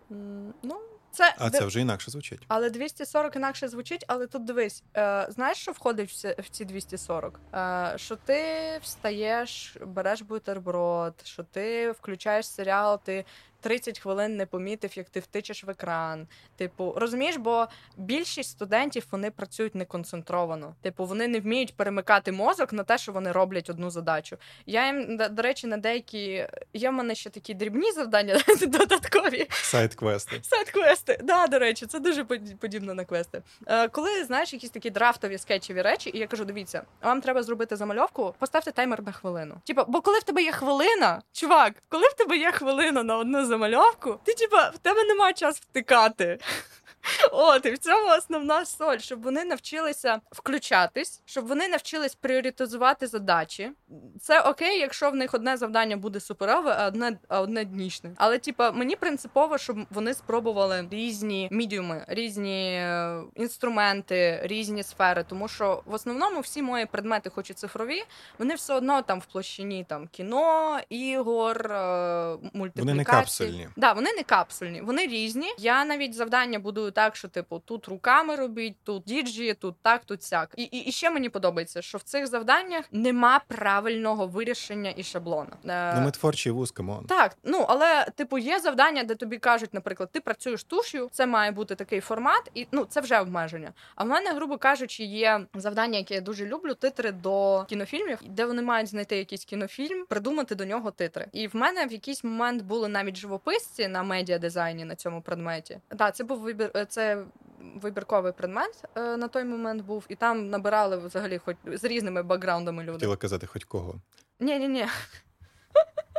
Це вже інакше звучить. Але 240 інакше звучить, але тут дивись, знаєш, що входить в ці 240? Що ти встаєш, береш бутерброд, що ти включаєш серіал, ти 30 хвилин не помітив, як ти втичеш в екран. Типу, розумієш, бо більшість студентів, вони працюють неконцентровано. Типу, вони не вміють перемикати мозок на те, що вони роблять одну задачу. Я їм, до речі, на деякі... Є в мене ще такі дрібні завдання додаткові. Сайт-квести. Да, до речі, це дуже подібно на квести. Коли, знаєш, якісь такі драфтові скетчеві речі, і я кажу, дивіться, вам треба зробити замальовку, поставте таймер на хвилину. Типу, бо коли в тебе є хвилина, чувак, коли в тебе є хвилина на одну замальовку, ти, в тебе немає часу втикати. І в цьому основна соль, щоб вони навчилися включатись, щоб вони навчились пріоритизувати задачі. Це окей, якщо в них одне завдання буде суперове, а одне днішне. Але, мені принципово, щоб вони спробували різні медіуми, різні інструменти, різні сфери, тому що в основному всі мої предмети, хоч і цифрові, вони все одно там в площині там кіно, ігор, мультиплікації. Вони не капсульні. Да, вони не капсульні, вони різні. Я навіть завдання будую так, що, тут руками робіть, тут діджі, тут так, тут сяк. І ще мені подобається, що в цих завданнях нема правильного вирішення і шаблона. Ми творчий вуз, камон. Так, але, є завдання, де тобі кажуть, наприклад, ти працюєш туш'ю, це має бути такий формат, і, це вже обмеження. А в мене, грубо кажучи, є завдання, яке я дуже люблю, титри до кінофільмів, де вони мають знайти якийсь кінофільм, придумати до нього титри. І в мене в якийсь момент були навіть живописці на медіадизайні на цьому предметі. Так, це був вибірковий предмет на той момент був, і там набирали взагалі хоч з різними бекграундами люди. Хотіла казати хоч кого. Ні.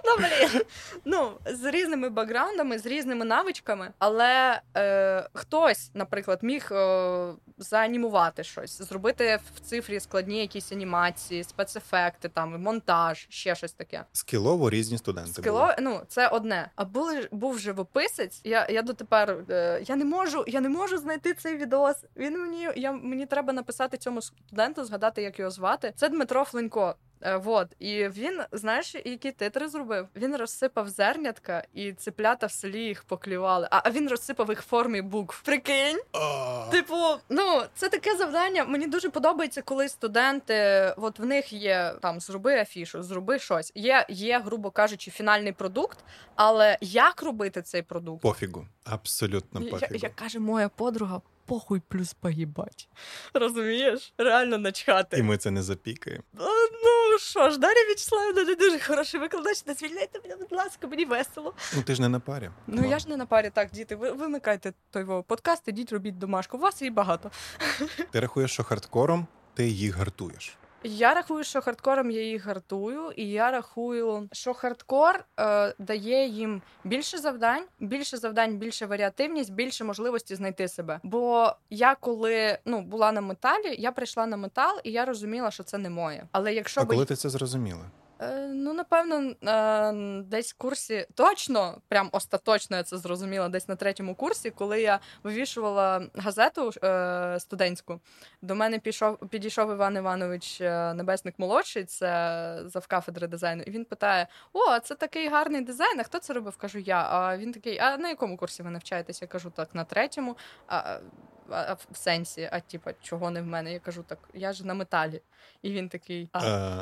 З різними бекграундами, з різними навичками, але хтось, наприклад, міг заанімувати щось, зробити в цифрі складні якісь анімації, спецефекти, там, монтаж, ще щось таке. Скілово різні студенти були. Це одне. А був живописець, я дотепер, я не можу знайти цей відос. Мені треба написати цьому студенту, згадати, як його звати. Це Дмитро Фленько. І він, знаєш, які титри зробив? Він розсипав зернятка, і цеплята в селі їх поклювали. А він розсипав їх в формі букв. Прикинь? Це таке завдання. Мені дуже подобається, коли студенти, в них є, там, зроби афішу, зроби щось. Є, грубо кажучи, фінальний продукт, але як робити цей продукт? Пофігу. Абсолютно пофігу. Як каже моя подруга, похуй плюс поїбать. Розумієш? Реально начхати. І ми це не запікаємо. Що ж, Дар'я Вячеславівна не дуже хороший викладач, не звільняйте мене, будь ласка, мені весело. Ти ж не на парі. Я ж не на парі. Так, діти, ви вимикайте той подкаст, ідіть, робіть домашку. У вас її багато. Ти рахуєш, що хардкором ти їх гартуєш? Я рахую, що хардкором я їх гартую, і я рахую, що хардкор дає їм більше завдань, більше варіативність, більше можливості знайти себе. Бо я коли була на металі, я прийшла на метал, і я розуміла, що це не моє. Але якщо коли ти це зрозуміла? Напевно, десь в курсі, точно, прям остаточно я це зрозуміла, десь на 3-му курсі, коли я вивішувала газету студентську, до мене підійшов Іван Іванович Небесник-молодший, це завкафедри дизайну, і він питає: "О, це такий гарний дизайн, а хто це робив?" Кажу, я. А він такий: "А на якому курсі ви навчаєтесь?" Я кажу, так, на 3-му. А в сенсі, чого не в мене? Я кажу, так, я ж на металі. І він такий,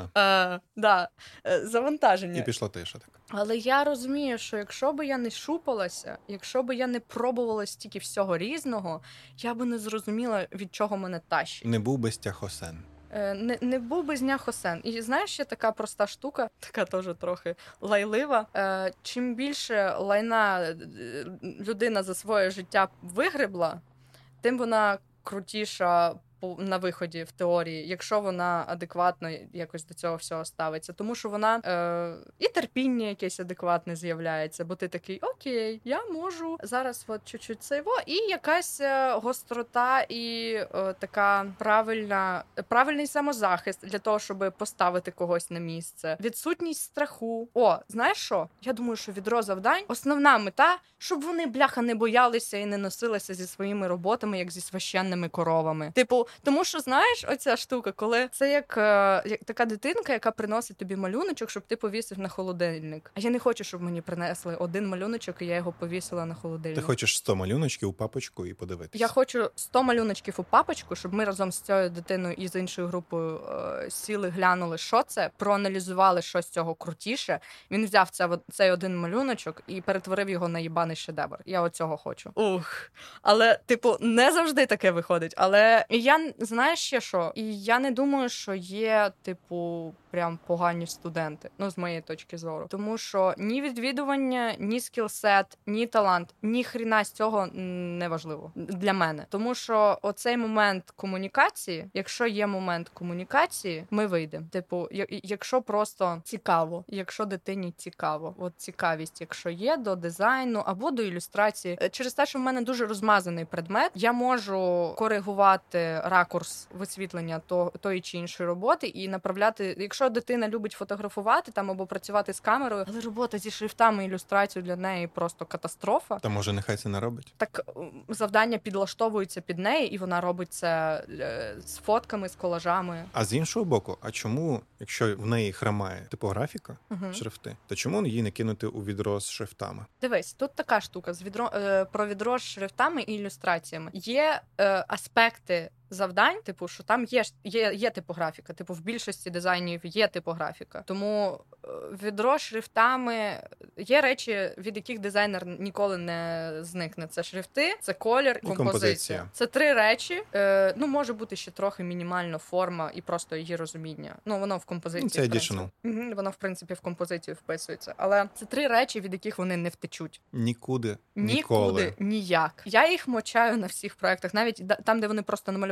завантаження. І пішла тиша так. Але я розумію, що якщо би я не шупалася, якщо би я не пробувала стільки всього різного, я би не зрозуміла, від чого мене тащить. Не був би стяхосен. Не був би знях-осен. І знаєш, ще така проста штука, така теж трохи лайлива. Чим більше лайна людина за своє життя вигребла, тим вона крутіша на виході в теорії, якщо вона адекватно якось до цього всього ставиться. Тому що вона і терпіння якесь адекватне з'являється, бо ти такий, окей, я можу зараз чуть-чуть цейво, і якась гострота і така правильний самозахист для того, щоб поставити когось на місце. Відсутність страху. Знаєш що? Я думаю, що відро завдань, основна мета, щоб вони, бляха, не боялися і не носилися зі своїми роботами, як зі священними коровами. Тому що, знаєш, оця штука, коли це як така дитинка, яка приносить тобі малюночок, щоб ти повісив на холодильник. А я не хочу, щоб мені принесли один малюночок, і я його повісила на холодильник. Ти хочеш 100 малюночків у папочку і подивитися? Я хочу 100 малюночків у папочку, щоб ми разом з цією дитиною і з іншою групою сіли, глянули, що це, проаналізували, що з цього крутіше. Він взяв цей один малюночок і перетворив його на їбаний шедевр. Я оцього хочу. Але, не завжди таке виходить. Але знаєш ще що? І я не думаю, що є, прям погані студенти. З моєї точки зору. Тому що ні відвідування, ні скілсет, ні талант, ні хріна з цього не важливо для мене. Тому що оцей момент комунікації, якщо є момент комунікації, ми вийдемо. Якщо просто цікаво, якщо дитині цікаво, цікавість, якщо є до дизайну або до ілюстрації. Через те, що в мене дуже розмазаний предмет, я можу коригувати ракурс висвітлення тої чи іншої роботи і направляти, якщо дитина любить фотографувати там або працювати з камерою, але робота зі шрифтами, ілюстрацією для неї просто катастрофа. Та може нехай це не робить? Так завдання підлаштовується під неї, і вона робить це з фотками, з колажами. А з іншого боку, а чому, якщо в неї хромає типографіка, шрифти, то чому її не кинути у відро з шрифтами? Дивись, тут така штука про відро з шрифтами і ілюстраціями. Є аспекти завдань, що там є типографіка. В більшості дизайнів є типографіка. Тому відро шрифтами є речі, від яких дизайнер ніколи не зникне. Це шрифти, це колір і композиція. Це 3 речі. Може бути ще трохи мінімально форма і просто її розуміння. Воно в композиції. Це additional. Воно, в принципі, в композицію вписується. Але це 3 речі, від яких вони не втечуть. Нікуди, ніколи. Ніяк. Я їх мочаю на всіх проєктах. Навіть там, де вони просто намалювали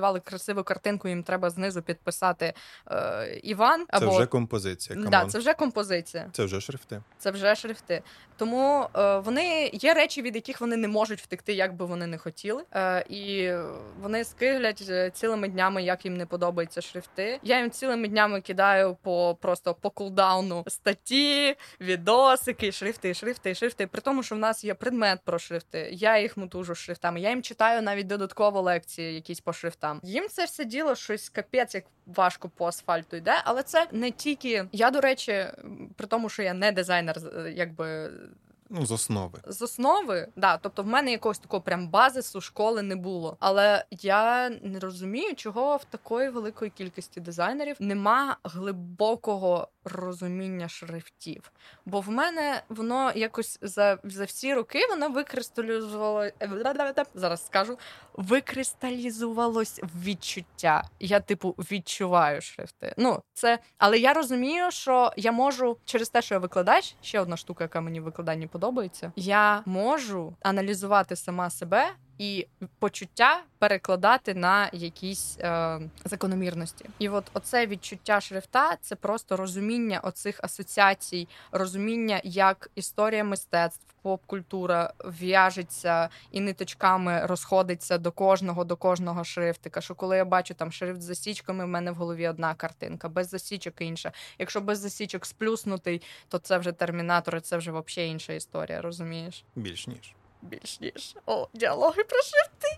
намалювали красиву картинку, їм треба знизу підписати Іван. Це вже композиція. Да, це вже композиція. Це вже шрифти. Це вже шрифти. Тому вони є речі, від яких вони не можуть втекти, як би вони не хотіли. І вони скиглять цілими днями, як їм не подобаються шрифти. Я їм цілими днями кидаю просто по кулдауну статті, відосики, шрифти. При тому, що в нас є предмет про шрифти. Я їх мутужу шрифтами. Я їм читаю навіть додатково лекції якісь по шрифтам. Їм це все діло щось капець, як важко по асфальту йде, але це не тільки... Я, до речі, при тому, що я не дизайнер, якби... Ну, з основи. З основи, да. Тобто в мене якогось такого прям базису школи не було. Але я не розумію, чого в такої великої кількості дизайнерів нема глибокого розуміння шрифтів. Бо в мене воно якось за всі роки воно викристалізувало... Зараз скажу. Викристалізувалось в відчуття. Я, відчуваю шрифти. Ну, це... Але я розумію, що я можу, через те, що я викладач, ще одна штука, яка мені в викладанні подобається, я можу аналізувати сама себе і почуття перекладати на якісь закономірності. І от оце відчуття шрифта — це просто розуміння оцих асоціацій, розуміння, як історія мистецтв, поп-культура в'яжеться і ниточками розходиться до кожного шрифтика. Що коли я бачу там шрифт з засічками, в мене в голові одна картинка, без засічок інша. Якщо без засічок сплюснутий, то це вже термінатор, і це вже взагалі інша історія, розумієш? Більш ніж. О, діалоги про шрифти.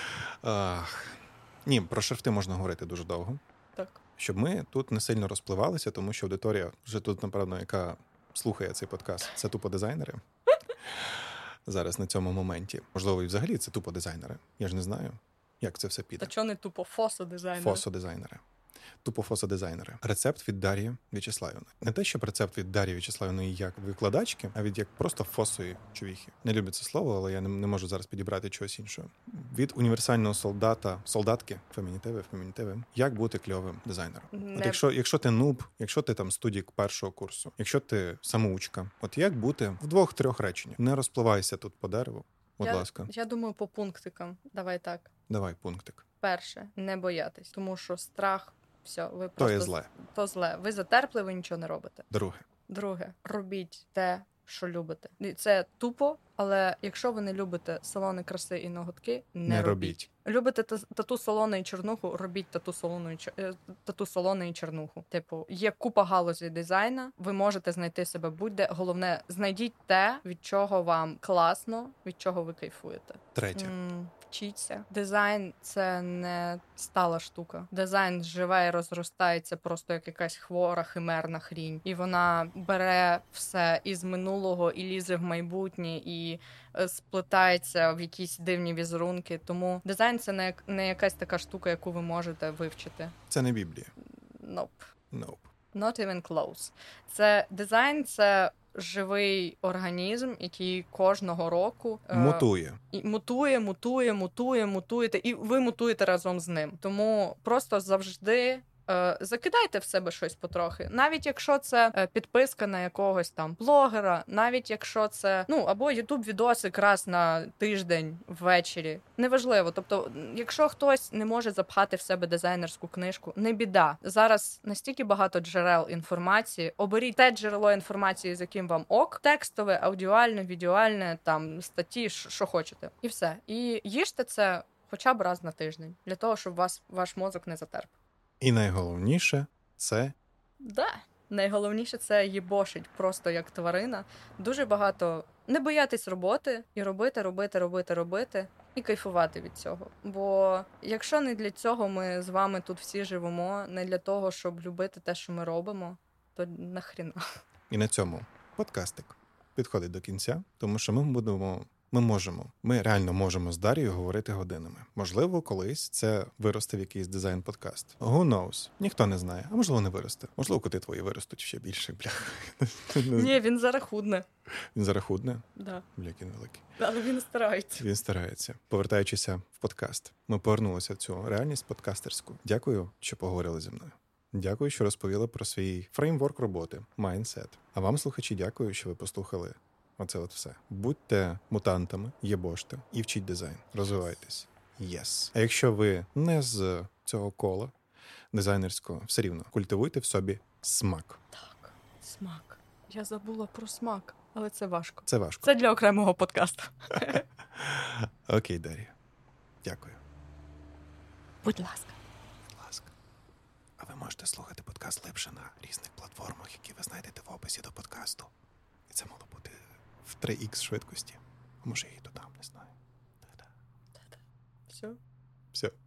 Ні, про шрифти можна говорити дуже довго. Так. Щоб ми тут не сильно розпливалися, тому що аудиторія вже тут, напевно, яка слухає цей подкаст, це тупо дизайнери. Зараз на цьому моменті. Можливо, і взагалі це тупо дизайнери. Я ж не знаю, як це все піде. Та чого не тупо фосо-дизайнери? Фосо-дизайнери. Тупо фосо-дизайнери. Рецепт від Дар'ї В'ячеславівни. Не те, щоб рецепт від Дар'ї В'ячеславівни як викладачки, а від як просто фосої човіхи. Не люблю це слово, але я не можу зараз підібрати чогось іншого. Від універсального солдатки, фемінітиви, як бути кльовим дизайнером. От якщо ти нуб, якщо ти там студік першого курсу, якщо ти самоучка, от як бути в 2-3 реченнях. Не розпливайся тут по дереву, будь ласка. Я думаю, по пунктикам. Давай так. Давай пунктик. Перше, не боятись, тому що страх, все, ви просто... То є зле. То зле. Ви затерпли, ви нічого не робите. Друге, робіть те, що любите. Це тупо, але якщо ви не любите салони краси і ноготки, не робіть. Любите тату салони і чорнуху, робіть тату салони і чорнуху. Типу, є купа галузей дизайну, ви можете знайти себе будь-де. Головне, знайдіть те, від чого вам класно, від чого ви кайфуєте. Третє. Вчіться. Дизайн — це не стала штука. Дизайн живе і розростається просто як якась хвора, химерна хрінь. І вона бере все із минулого і лізе в майбутнє, і сплетається в якісь дивні візерунки. Тому дизайн — це не якась така штука, яку ви можете вивчити. Це не Біблія. Nope. Not even close. Це дизайн — це живий організм, який кожного року мутуєте, і ви мутуєте разом з ним. Тому просто завжди закидайте в себе щось потрохи. Навіть якщо це підписка на якогось там блогера, навіть якщо це, або ютуб-відосик раз на тиждень ввечері. Неважливо. Тобто, якщо хтось не може запхати в себе дизайнерську книжку, не біда. Зараз настільки багато джерел інформації. Оберіть те джерело інформації, з яким вам ок. Текстове, аудіальне, відеоальне, там, статті, що хочете. І все. І їжте це хоча б раз на тиждень. Для того, щоб ваш мозок не затерп. І найголовніше – це... Найголовніше – це їбошить просто як тварина. Дуже багато не боятись роботи і робити, і кайфувати від цього. Бо якщо не для цього ми з вами тут всі живемо, не для того, щоб любити те, що ми робимо, то нахріна. І на цьому подкастик підходить до кінця, тому що ми реально можемо з Дар'єю говорити годинами. Можливо, колись це виросте в якийсь дизайн-подкаст. Who knows? Ніхто не знає. А можливо, не виросте. Можливо, коти твої виростуть ще більше, блях. Ні, він зараз худне. Він зараз худне? Да. Бляк, він великий. Але він старається. Повертаючися в подкаст. Ми повернулися в цю реальність подкастерську. Дякую, що поговорили зі мною. Дякую, що розповіли про свій фреймворк роботи, майндсет. А вам, слухачі, дякую, що ви послухали оце все. Будьте мутантами, єбоште і вчіть дизайн. Розвивайтесь. Yes. А якщо ви не з цього кола дизайнерського, все рівно культивуйте в собі смак. Так, смак. Я забула про смак, але це важко. Це важко. Це для окремого подкасту. Окей, Дар'я. Дякую. Будь ласка. Будь ласка. А ви можете слухати подкаст глибше на різних платформах, які ви знайдете в описі до подкасту. І це мало бути в 3х швидкості. Може, я і додам, не знаю. Все. Все.